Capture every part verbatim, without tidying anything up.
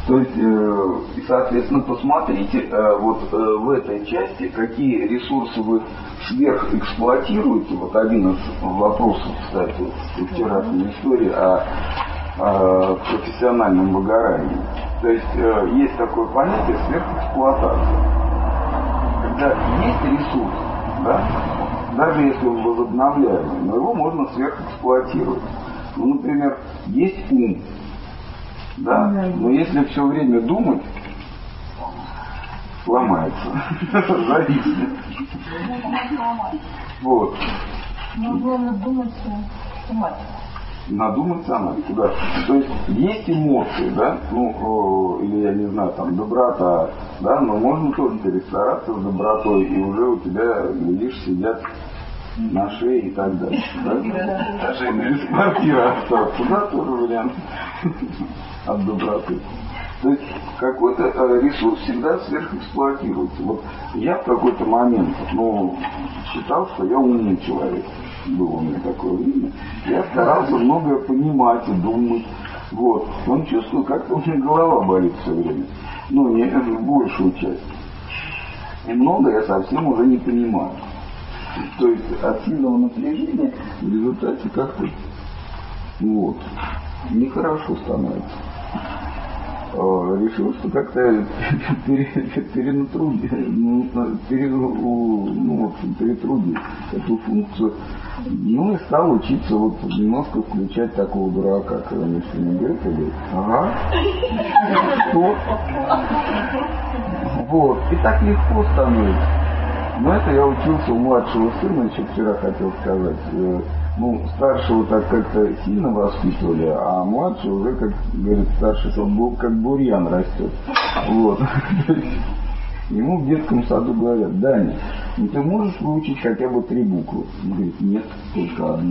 То есть, э, соответственно, посмотрите э, вот э, в этой части, какие ресурсы вы сверхэксплуатируете. Вот один из вопросов, кстати, вчерашней истории о, о профессиональном выгорании. То есть, э, есть такое понятие сверхэксплуатация. Когда есть ресурс, да, даже если он возобновляемый, но его можно сверхэксплуатировать. Ну, например, есть ум. Да? Но если все время думать, сломается. Зависит. Вот. Но главное думать сама. Надумать сама. Да. То есть есть эмоции, да, ну, или я не знаю, там, доброта, да, но можно тоже перестараться с добротой, и уже у тебя, видишь, сидят на шее и так далее. Да? Даже без квартиры остаться, да, тоже вариант от доброты. То есть какой-то ресурс всегда сверхэксплуатируется. Вот я в какой-то момент, ну, считал, что я умный человек. Было у меня такое время. Я старался многое понимать и думать. Вот. Он чувствовал, как-то у меня голова болит все время. Ну, не большую часть. И много я совсем уже не понимаю. То есть от сильного напряжения в результате как-то вот, нехорошо становится. Решил, что как-то перенатрудить, ну, перетрудить эту функцию. Ну и стал учиться вот немножко включать такого дурака, когда если не говорит, и говорит, ага, что? Вот, и так легко становится. Но это я учился у младшего сына, еще вчера хотел сказать. Ну, старшего так как-то сильно воспитывали, а младший уже, как говорит старший, был как бурьян растет. Вот. Ему в детском саду говорят: Даня, ну ты можешь выучить хотя бы три буквы? Он говорит: нет, только одну.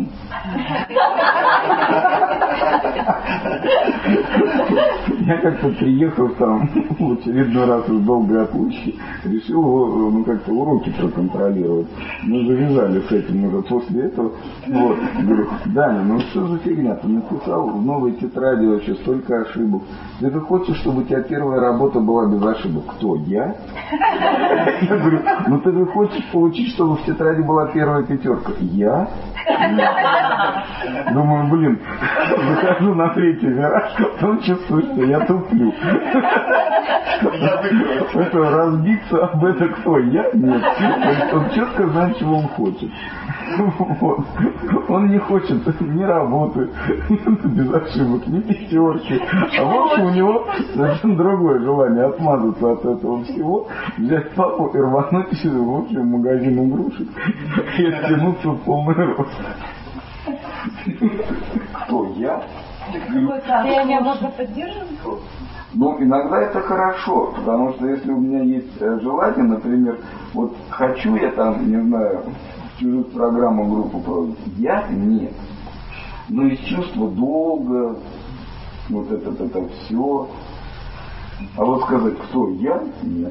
Я как-то, приехав там в очередной раз из долгой отлучки, решил его, ну, как-то уроки проконтролировать. Мы завязали с этим уже после этого. Вот. Говорю: Даня, ну что за фигня? Ты написал в новой тетради вообще столько ошибок. Ты же хочешь, чтобы у тебя первая работа была без ошибок? Кто? Я? Я говорю: ну ты же хочешь получить, чтобы в тетради была первая пятерка? Я? Думаю, блин, выхожу на третий вираж, потом чувствую, что я туплю. Это разбиться об это кто? Я? Нет. То есть он четко знает, чего он хочет. Вот. Он не хочет ни работы, без ошибок, ни пятерки. А в общем у него совершенно другое желание отмазаться от этого всего, взять папу и рвануть в общем в магазин игрушек и оттянуться в полный рост. Кто? Я? Состояние можно поддерживать? Ну, иногда это хорошо, потому что если у меня есть желание, например, вот хочу я там, не знаю, чужую программу, группу проводить, я нет. Но из чувства долга, вот это, это все. А вот сказать, кто я? Нет.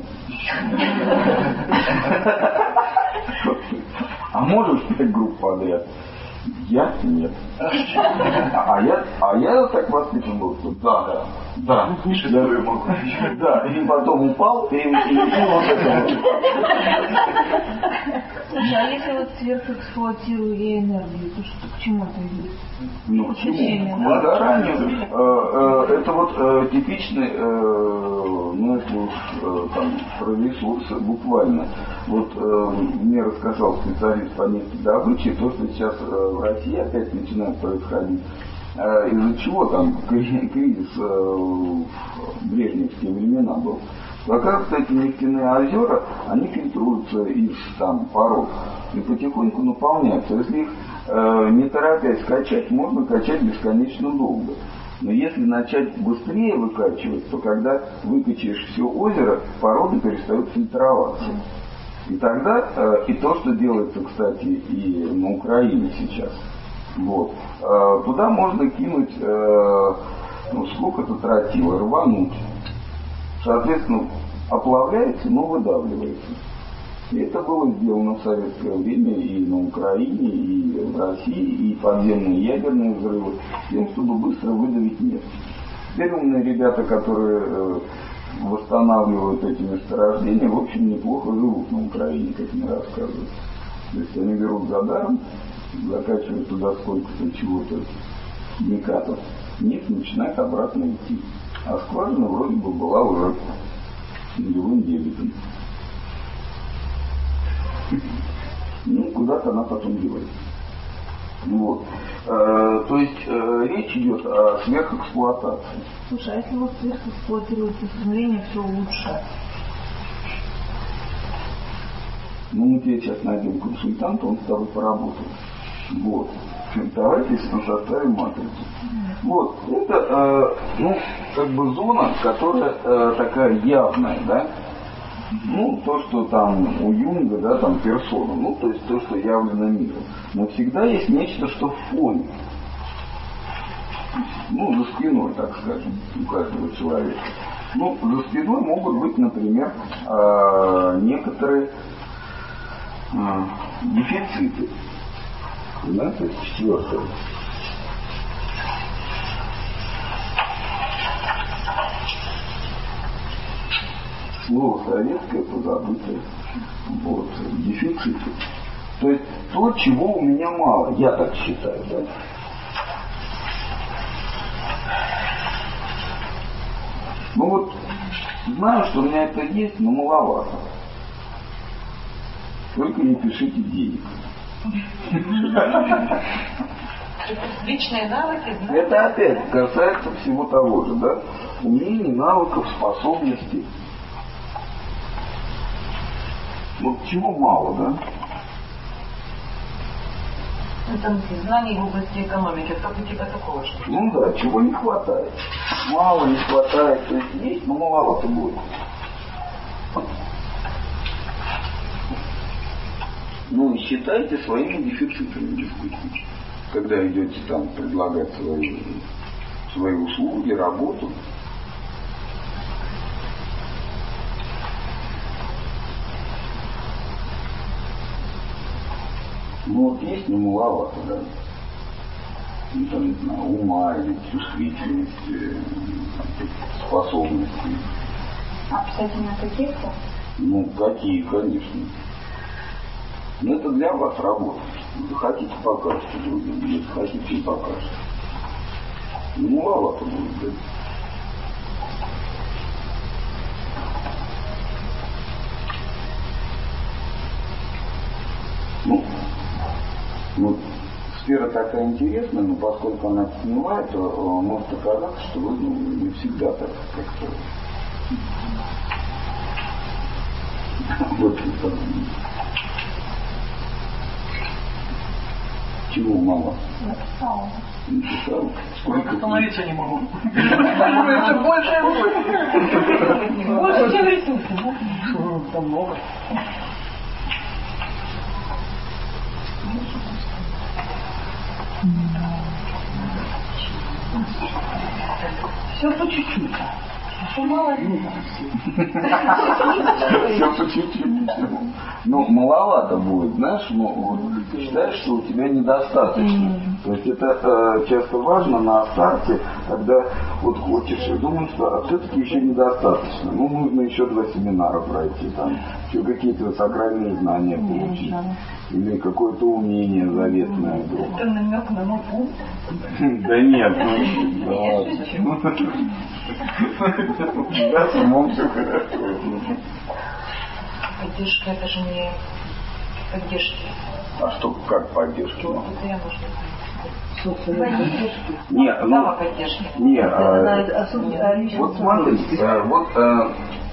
А можешь пять групп подряд? Я? Нет. А я, а я так воспитан был, что да, да, да. Я могу. Да, и потом упал, и, и, и вот это вот. Слушай, а если вот сверхэксплуатирую я энергию, то что, к чему это идет? Ну, к чему? К выгоранию. Э, э, это вот э, типичный, э, ну, это уж э, там, про ресурсы буквально. Вот э, мне рассказал специалист по нефтедобыче, то, что сейчас э, в России опять начинает происходить. Э, из-за чего там кризис э, в брежневские времена был. Оказывается, эти нефтяные озера, они фильтруются из там пород и потихоньку наполняются. Если их э, не торопясь качать, можно качать бесконечно долго. Но если начать быстрее выкачивать, то когда выкачаешь все озеро, породы перестают фильтроваться. И тогда, э, и то, что делается, кстати, и на Украине сейчас, вот, э, туда можно кинуть, э, ну, сколько-то тротила, рвануть. Соответственно, оплавляется, но выдавливается. И это было сделано в советское время и на Украине, и в России, и подземные ядерные взрывы, тем, чтобы быстро выдавить нефть. Теперь умные ребята, которые э, восстанавливают эти месторождения, в общем, неплохо живут на Украине, как мне рассказывают. То есть они берут за даром, закачивают туда сколько-то чего-то, химикатов, нефть начинает обратно идти. А скважина вроде бы была уже нулевым дебетом. Ну, куда-то она потом девается. Вот. Э, то есть э, речь идет о сверхэксплуатации. Слушай, а если вот сверхэксплуатируется стремление все улучшать? Ну, мы тебе сейчас найдем консультанта, он с тобой поработает. Вот. Давайте составим матрицу. Вот. Это, э, ну, как бы зона, которая э, такая явная, да? Ну, то, что там у Юнга, да, там персона, ну, то есть то, что явлено миром. Но всегда есть нечто, что в фоне. Ну, за спиной, так скажем, у каждого человека. Ну, за спиной могут быть, например, э, некоторые э, дефициты. Понимаете, четвертое. Слово советское позабытое. Вот, дефициты. То есть то, чего у меня мало, я так считаю, да? Ну вот, знаю, что у меня это есть, но маловато. Только не пишите денег. Личные навыки, да? Это опять касается всего того же, да? Умений, навыков, способностей. Вот чего мало, да? Ну, там знаний в области экономики, как у тебя такого же? Ну да, чего не хватает. Мало не хватает, то есть есть, но маловато будет. Ну и считайте своими дефицитами, дискуссии. Когда идете там предлагать свои, свои услуги, работу. Ну вот есть, но маловато, да. Ну, там, не знаю, ума или чувствительности, способности. Обязательно каких-то? Ну, какие, конечно. Но это для вас работа. Захотите, покажете другим, если хотите, не покажете. Ну, маловато будет, да. Ну, ну, сфера такая интересная, но поскольку она снимает, то может оказаться, что вы ну, не всегда так как-то... Вот это. Чего мало? Написала. Написал. Сколько? Остановиться не могу. Это больше и больше. Больше, чем ресурсы. Там много. Все по чуть-чуть. Все мало видно. Все по чуть-чуть. Ну, маловато будет, знаешь, ну, вот, считаешь, что у тебя недостаточно. То есть это э, часто важно на старте, когда вот хочешь и думаешь, что а все-таки еще недостаточно. Ну, нужно еще два семинара пройти, там, еще какие-то сакральные знания получить. Или какое-то умение заветное вдруг. Это намек на мой пункт. Да нет, ну, да, с умом все хорошо. Поддержка, это же не поддержки. А что, как поддержки? Вот это я можно Нет, ну, самоподдержки. нет, а, вот смотрите, а, вот а,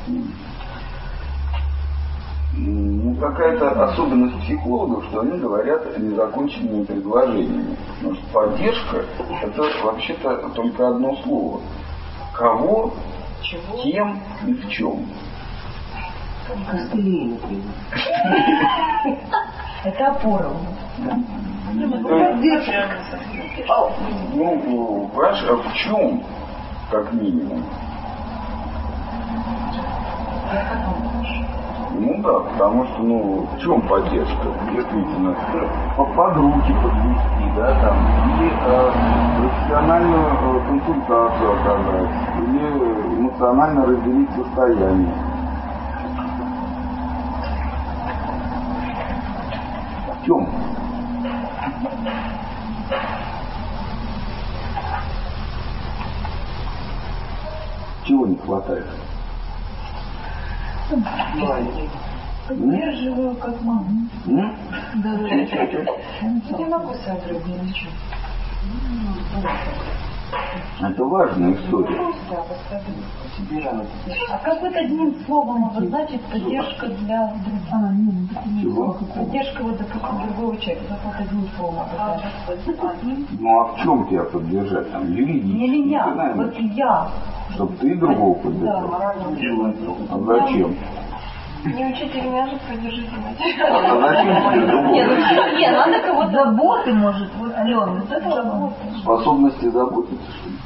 ну, какая-то особенность психологов, что они говорят незаконченными предложениями. Потому что поддержка это вообще-то только одно слово. Кого, Чего? кем и в чем. Костылей, например. Это опора. Поддержка. Ну, понимаешь, а в чем, как минимум? Ну да, потому что, ну, в чем поддержка? Действительно, под руки подвести, да, там, или э, профессиональную э, консультацию оказать, или эмоционально разделить состояние. В чем? Чего не хватает? Поддерживаю как могу. М? Да, да. Не могу сообразить ничего. Это важная история. А как вот одним словом обозначить поддержка для других? А, нет, это не Чего? Поддержка вот, допустим, другого человека. Как вот одним словом обозначить? Ну а в чем тебя поддержать? Там юридически, Не меня, вот экономически. я. Чтобы ты другого поддержал. А зачем? Не учите меня же, поддержите меня. А зачем тебе другого? Не, ну не, надо кого-то. заботы, может, вот, Алена, вот это Заботы. Способности заботиться, что ли?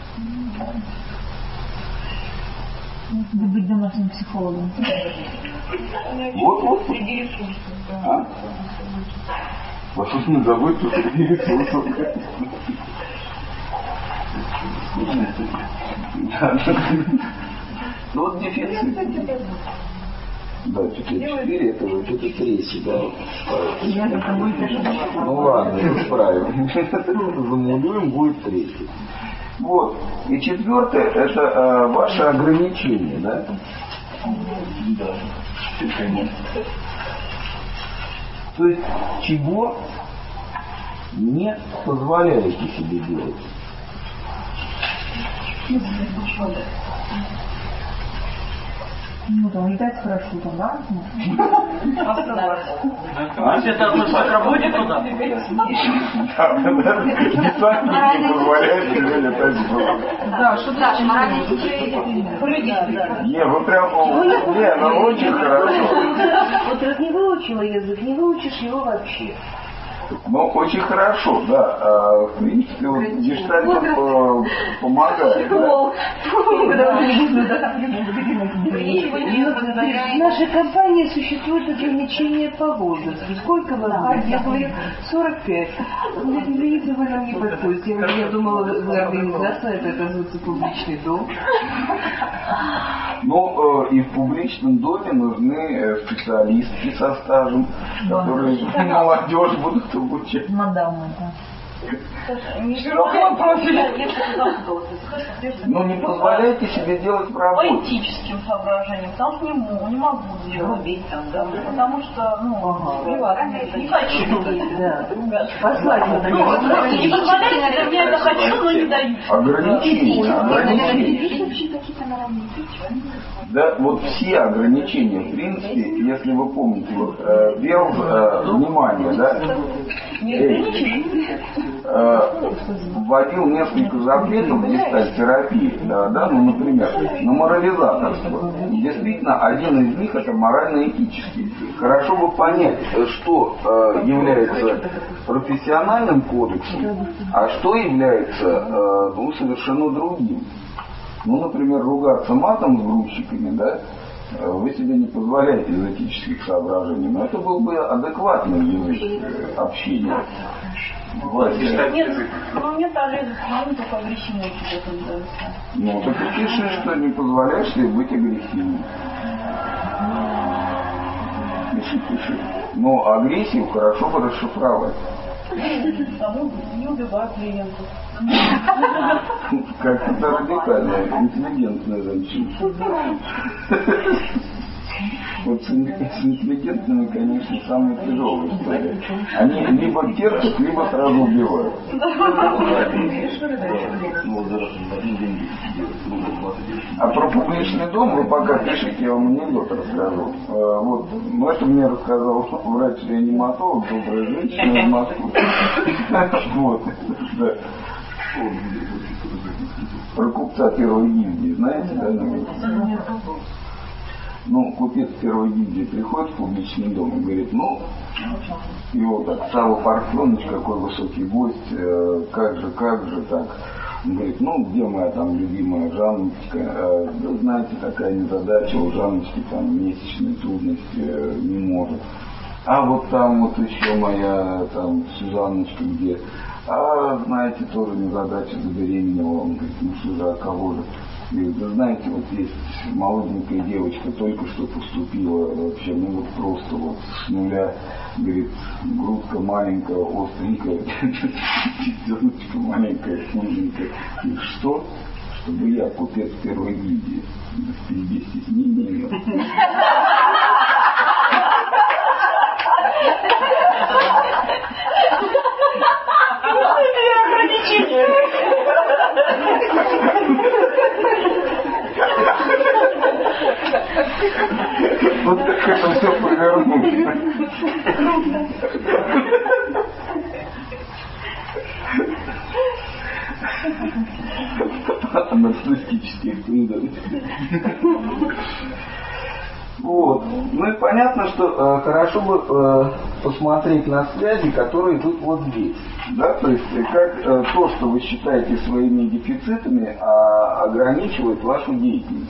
надо быть домашним психологом. Вот, вот. Среди ресурсов, да. А? Способность заботиться среди ресурсов. Ну вот дефицит. Да, четыре, четыре, это вот это третий, да. Я за тобой тоже. Ну ладно, исправим. Замулюем, будет третий. Вот. И четвертое, это э, ваше ограничение, да? Да. То есть, чего не позволяете себе делать? Ну, там летать хорошо, там, да? А если это относится к работе туда? Десантник не позволяет себе летать было. Да, что дальше? Не, вы прям, не, ну очень хорошо. Вот раз не выучила язык, не выучишь его вообще. Ну, очень хорошо, да. А, в принципе, вот гештальт э, помогает. Да? В нашей компании существует ограничение по возрасту. Сколько вам? Я говорю, сорок пять. Извините, вы нам не подходите. Я, я думала, вы организация, это оказывается публичный дом. Но э, и в публичном доме нужны специалисты со стажем, которые молодежь будут обучать. Мадам, да. Широкого профиля. Ну, не позволяйте себе делать По работу. этическим соображениям, потому что не могу, не могу делать. Потому что, ну, не хочу. Да. Послать надо. Не позволяете, для меня это хочу, но не дают. Ограничения, ограничения. Да, вот все ограничения, в принципе, если вы помните, вот э, Белл, э, внимание, да, э, вводил несколько запретов в гештальт-терапии, да, да, ну, например, на морализаторство. Действительно, один из них это морально-этический. Хорошо бы понять, что э, является профессиональным кодексом, а что является э, ну, совершенно другим. Ну, например, ругаться матом с грузчиками, да, вы себе не позволяете из этических соображений, но это был бы адекватный язык общения. Вася. Нет, ну мне тоже ну, только агрессивный какие-то нравится. Ну, так и пиши, что не позволяешь себе быть агрессивным. Пиши, пиши. Но агрессию хорошо бы расшифровать. Тому не убиваю клиентов. Как-то радикальная, интеллигентная женщина. Вот с интеллигентными, конечно, самая тяжелая история. Они либо терпят, либо сразу убивают. А про публичный дом вы пока пишете, я вам анекдот расскажу. Вот, ну это мне рассказал врач-реаниматолог, добрая женщина из Москвы. Вот, да. Про купца первой гильдии, знаете, да? Ну, купец первой гильдии приходит в публичный дом и говорит, ну, его так, Савва Парфенович, какой высокий гость, э, как же, как же так. Он говорит, ну где моя там любимая Жанночка? Э, да, знаете, такая незадача, у Жанночки там месячные трудности э, не может. А вот там вот еще моя там Сюзанночка где? А знаете, тоже незадача, забеременела. Он говорит, ну что же, а кого же? Говорит, да знаете, вот есть молоденькая девочка, только что поступила вообще, ну вот просто вот с нуля, говорит, грудка маленькая, остренькая, девочка маленькая, худенькая. И что? Чтобы я, купец первой гильдии, впереди стеснения имел. Ограничения. Вот как это все повернулось. Нарциссические трудности. Вот. Ну и понятно, что э, хорошо бы э, посмотреть на связи, которые идут вот здесь. Да? То есть как э, то, что вы считаете своими дефицитами, а, ограничивает вашу деятельность.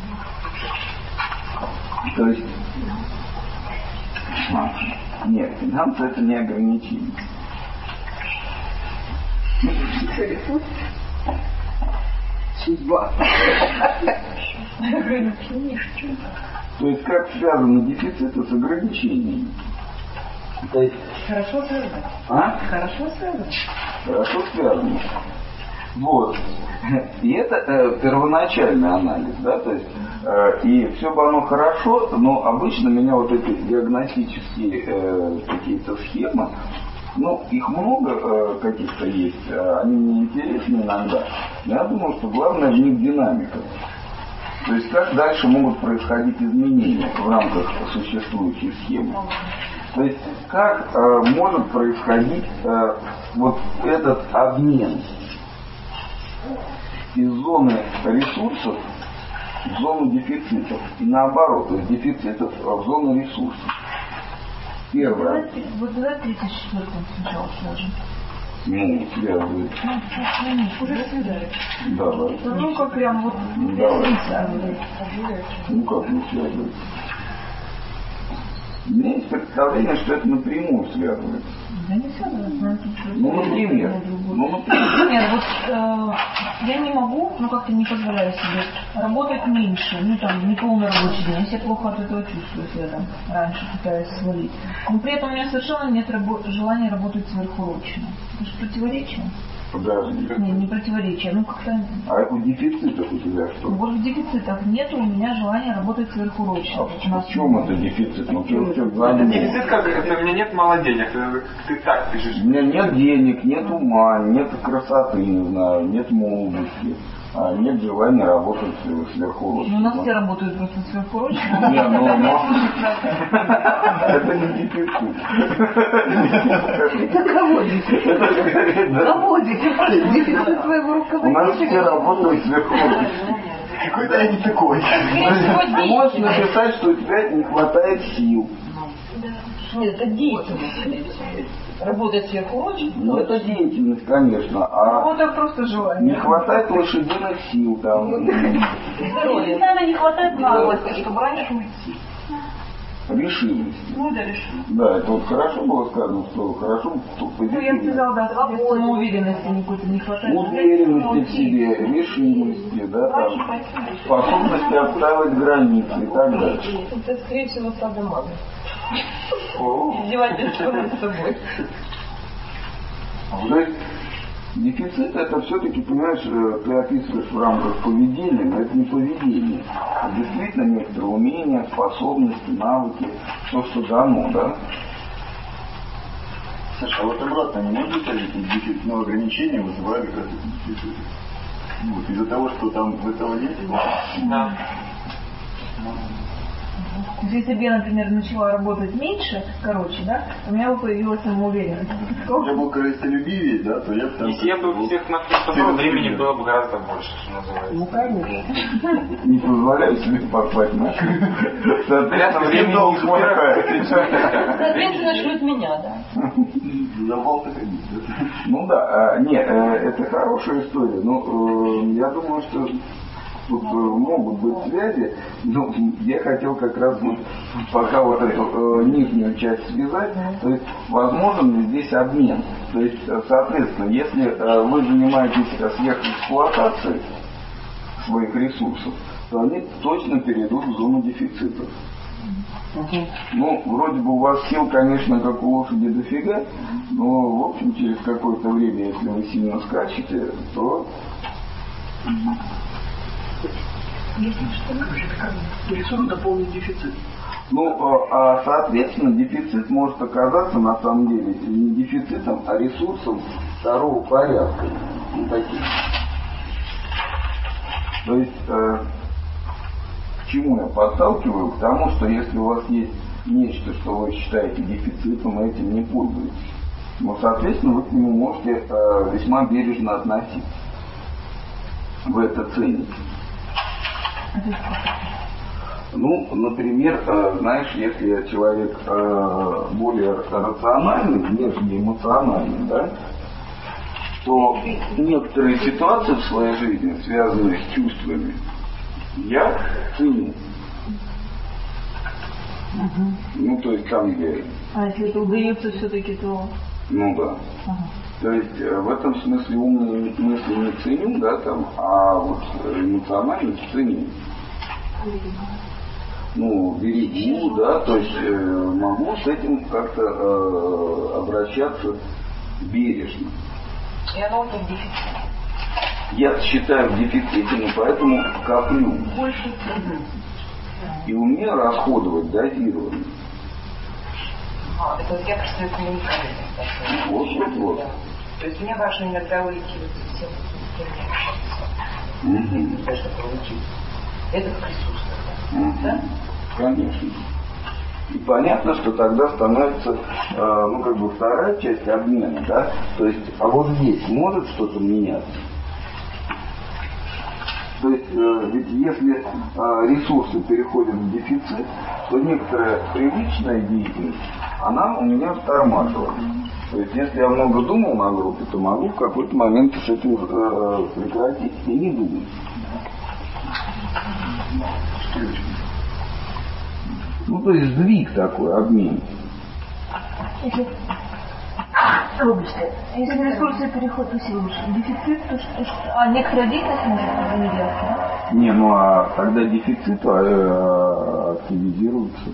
То есть нет, финансы это не ограничение. Судьба. То есть как связаны дефициты с ограничениями? То есть... Хорошо связано. А? Хорошо связано. Хорошо связано. Вот. И это э, первоначальный анализ, да, то есть э, и все бы оно хорошо, но обычно меня вот эти диагностические э, какие-то схемы, ну, их много э, каких-то есть, э, они мне интересны иногда, но я думаю, что главное в них динамика. То есть как дальше могут происходить изменения в рамках существующей схемы. То есть как э, может происходить э, вот этот обмен из зоны ресурсов в зону дефицитов. И наоборот, из дефицитов в зону ресурсов. Первое. Вот давай тридцать четвёртым сначала сложим. Ну, связывает. Ну, уже связали. Давай. Ну, как прям вот... Давай. Ну, как не связывает? У меня есть представление, что это напрямую связывается. Да не связано. Ну, например. Ну, например. Например, вот э, я не могу, ну как-то не позволяю себе работать меньше, ну там не полный рабочий день. Я себя плохо от этого чувствую, если я там раньше пытаюсь свалить. Но при этом у меня совершенно нет рабо- желания работать сверхурочно. Это же противоречие. Подожди. Не, не противоречие, ну как-то... А у дефицитов у тебя что? Вот в дефицитах нет у меня желания работать сверхурочно. А в чем это дефицит? Ну, что, что, Это дефицит как? Это у меня нет мало денег. Ты, ты так пишешь. У меня нет денег, нет ума, нет красоты, не знаю, нет молодости, а нет желания работать сверхурочно. Ну, у нас все работают просто сверхурочно. Не, ну, но... Это не дефицит. Это кого дефицит? Кого дефицит? Дефицит твоего У нас все руководителя? работают сверхурочно. Какой-то я не такой. Ты можешь написать, что у тебя не хватает сил. Нет, это деятельность. Работать сверхурочно. Ну, это деятельность, конечно. А Работа просто желание. не хватает лошадиных сил там. Здоровья. Наверное, не хватает наглости, чтобы раньше уйти. Решимости. Ну да, решил. Да, это вот хорошо было сказано, что хорошо, что Ну, я позитивно. сказала, да, самоуверенности никакой-то не хватает. Уверенности в себе, решимости, да, там, способности отстаивать границы и так дальше. Это, скорее всего, садомаза. Издевательство над собой. То есть дефицит это все-таки, понимаешь, ты описываешь в рамках поведения, но это не поведение. Это действительно некоторые умения, способности, навыки, то, что дано, да? Саша, а вот обратно не может быть эти дефицит, но ограничения вызывают как раз эти дефициты? Вот, из-за того, что там этого нет? Да. Если бы я, например, начала работать меньше, короче, да, у меня бы появилась самоуверенность. Я был корыстолюбивее, да, то я бы там... Если я бы всех накрыл, времени было бы гораздо больше, что называется. Ну, конечно. Не позволяю себе поспать на Соответственно, времени не хватает. Соответственно, шлют меня, да. На бал так ходить, да? Ну да, а, не, это хорошая история, но я думаю, что тут могут быть связи, но я хотел как раз вот пока вот эту нижнюю часть связать, то есть возможен ли здесь обмен. То есть, соответственно, если вы занимаетесь сверхэксплуатацией своих ресурсов, то они точно перейдут в зону дефицита. Uh-huh. Ну, вроде бы у вас сил, конечно, как у лошади дофига, но, в общем, через какое-то время, если вы сильно скачете, то... Если что, ресурс дополнит дефицит. Ну, а, соответственно, дефицит может оказаться, на самом деле, не дефицитом, а ресурсом второго порядка. Ну, таких. То есть... Э, К чему я подталкиваю? К тому, что если у вас есть нечто, что вы считаете дефицитом, вы этим не пользуетесь. Но, соответственно, вы к нему можете э, весьма бережно относиться. Вы это цените. Ну, например, э, знаешь, если я человек э, более рациональный, нежели эмоциональный, да, то некоторые ситуации в своей жизни, связанные с чувствами, я ценю. Угу. Ну, то есть там, где... А если это удается все-таки, то... Ну, да. Ага. То есть в этом смысле умные мысли не ценю, да, там, а вот эмоциональность ценю. Ну, берегу, да, то есть э, могу с этим как-то э, обращаться бережно. И оно вот в дефиците. Я считаю в дефиците, но поэтому коплю. Больше. И умею расходовать дозированно. А, это вот я просто коммуникабельность. Вот, вот, вот. То есть мне важно иногда уйти вот всем mm-hmm. да, чтобы получить. Это как ресурс. Mm-hmm. Да? Конечно. И понятно, что тогда становится, э, ну, как бы вторая часть обмена, да, то есть, а вот здесь может что-то меняться? То есть, э, ведь если э, ресурсы переходят в дефицит, то некоторая привычная деятельность, она у меня тормаживает. То есть, если я много думал на группе, то могу в какой-то момент с этим э, прекратить и не думать. Ну, то есть, сдвиг такой, обмен. Если, если ресурсы переходят в дефицит, то что, что, а некоторая деятельность может не делать, да? Не, ну а тогда дефицит а, активизируется.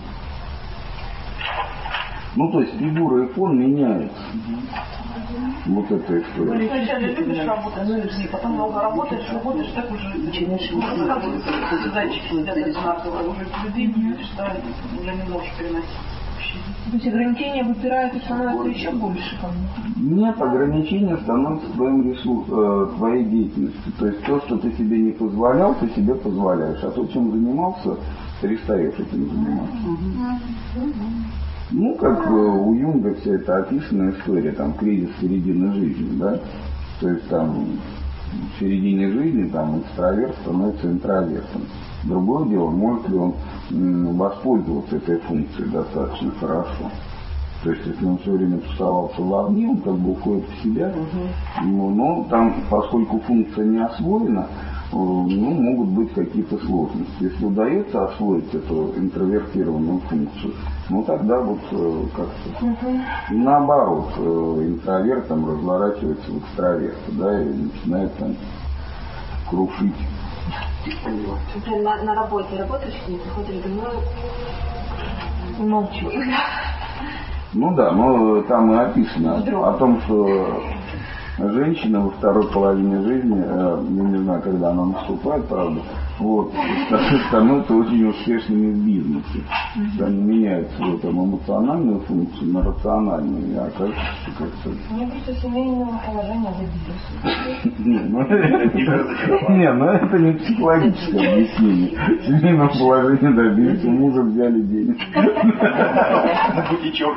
Ну, то есть фигура и фон меняется. Mm-hmm. Вот это история. Сначала любишь работать, ну, потом много работаешь, работаешь, так уже начинаешь рассказывать. Зайчики сидят одинаково, уже людей не видишь, да, уже не можешь переносить. То есть ограничения выпирают и становятся еще больше? Нет, ограничения становятся твоим ресурсом, твоей деятельностью. То есть то, что ты себе не позволял, ты себе позволяешь. А то, чем занимался, перестаешь этим заниматься. Ну, как у Юнга вся эта описанная история, там, кризис середины жизни, да? То есть там в середине жизни там экстраверт становится интровертом. Другое дело, может ли он м, воспользоваться этой функцией достаточно хорошо. То есть, если он все время тусовался в огне, он как бы уходит в себя. Uh-huh. Но, но там, поскольку функция не освоена, ну, могут быть какие-то сложности. Если удается освоить эту интровертированную функцию, ну тогда вот как-то uh-huh. наоборот, интроверт там разворачивается в экстраверта, да, и начинает там крушить. Например, на, на работе работаешь, не приходишь домой, молчу. Ну да, но там и описано Вдруг. О том, что женщина во второй половине жизни, я не знаю, когда она наступает, правда, вот, становятся очень успешными в бизнесе. Mm-hmm. Они меняют свою там эмоциональную функцию на рациональную, и окажется, что как-то... Мне просто семейного положения добились. Не, ну это не психологическое объяснение. Семейного положения добились, у мужа взяли денег. На бутичок.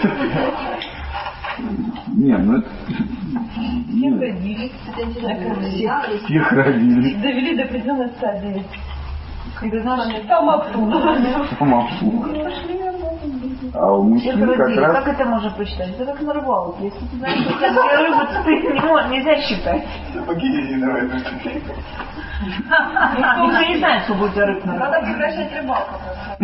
Не, ну это... Всех родились. Всех родились. Довели до определенной стадии. Когда знаешь, самообслуга. Самообслуга. Пошли работать. А у мужчин как раз... Как это можно посчитать? Это как на рыбалке. Если ты знаешь, что у тебя две рыбы, то ты не можешь, нельзя считать. Сапоги резиновые. Никто уже не знает, сколько у тебя рыб на Надо рыбалке. прекращать рыбалку.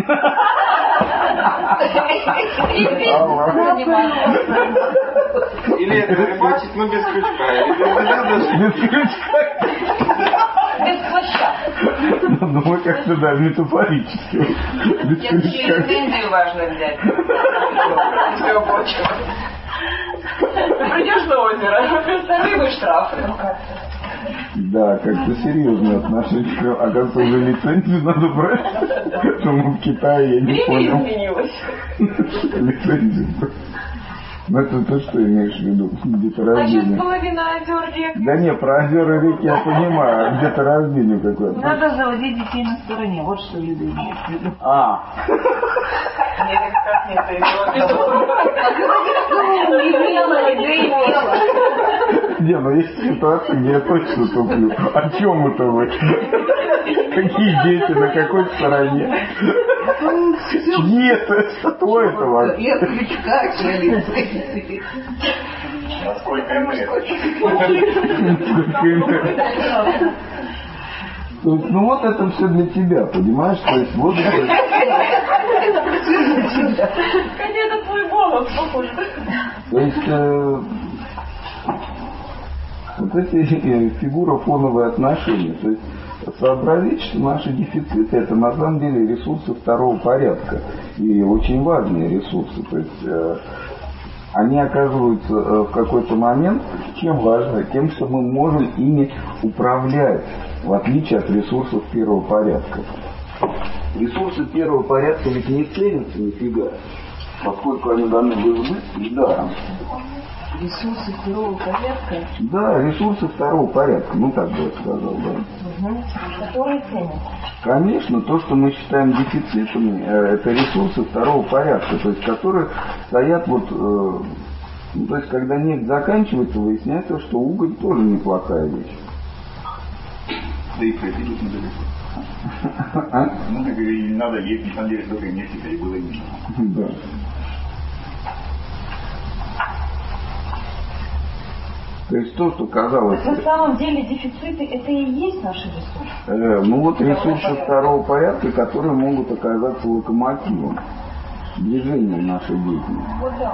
Или это рыбачить, но без крючка. Или Без крючка. Без плаща. Ну, мы как-то, да, метафорически. Без Еще крючка. лицензию важно взять. Всего прочего. Придешь на озеро, рыбы штрафы. Да, как-то серьезное отношение. Оказывается, уже лицензию надо брать. Что мы в Китае, я не Время понял. изменилось. Лицензию. Ну это ты что имеешь в виду? Где-то А сейчас рождение. половина озер рек. Да не, про озера и реки я понимаю, а где-то рождение какое-то. Надо заводить детей на стороне. Вот что Люда имеет в виду. А, Нет, как нет, не, ну есть ситуация, где я точно туплю. О чем это вы? Какие дети, на какой стороне? Чьи это? Что это вообще? Я крючка, человек. Насколько имеет. То есть, ну вот это все для тебя, понимаешь? То есть вот это... Хотя это твой голос, похоже. То есть э, вот эти э, фигура фоновые отношения. То есть сообразить, что наши дефициты это на самом деле ресурсы второго порядка. И очень важные ресурсы. То есть э, они оказываются э, в какой-то момент чем важны? Тем, что мы можем ими управлять, в отличие от ресурсов первого порядка. Ресурсы первого порядка ведь не ценятся нифига, поскольку они даны в избытке даром. Ресурсы второго порядка. Да, ресурсы второго порядка, ну так бы я сказал, да. Которые ценят. Конечно, то, что мы считаем дефицитами, э, это ресурсы второго порядка, то есть которые стоят вот, э, ну, то есть когда нефть заканчивается, выясняется, что уголь тоже неплохая вещь. Да и пройти недалеко. А? Ну, как говорили, не надо есть, на самом деле, столько нефти было и не надо. Да. То есть то, что казалось... На самом деле дефициты это и есть наши ресурсы. Э, ну вот ресурсы второго порядка, которые могут оказаться локомотивом движения нашей деятельности. Вот да.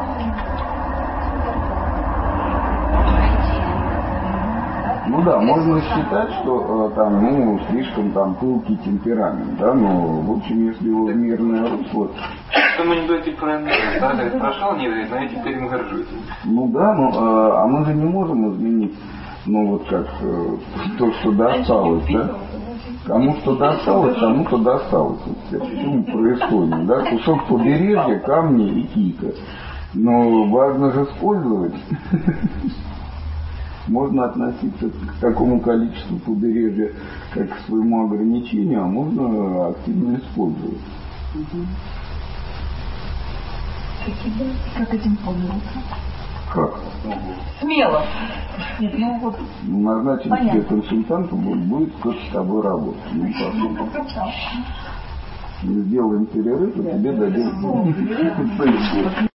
Ну да, можно считать, что э, там, ну, слишком там пылкий темперамент, да, но в общем, если его мирное русло, В том анекдоте про да, говорит, прошел, не говорит, но я теперь им горжусь. ну да, ну, э, а мы же не можем изменить, ну вот как э, то, что досталось, да. Кому что досталось, тому что досталось. Почему происходит, да? Кусок побережья, камни и кика. Но важно же использовать. Можно относиться к такому количеству побережья как к своему ограничению, а можно активно использовать. Как этим пользоваться? Как? Смело. Нет, ну вот. Назначим Понятно. тебе консультанта, будет кто-то с тобой работать. Ну, посмотрим. Мы сделаем перерыв, и тебе дадим.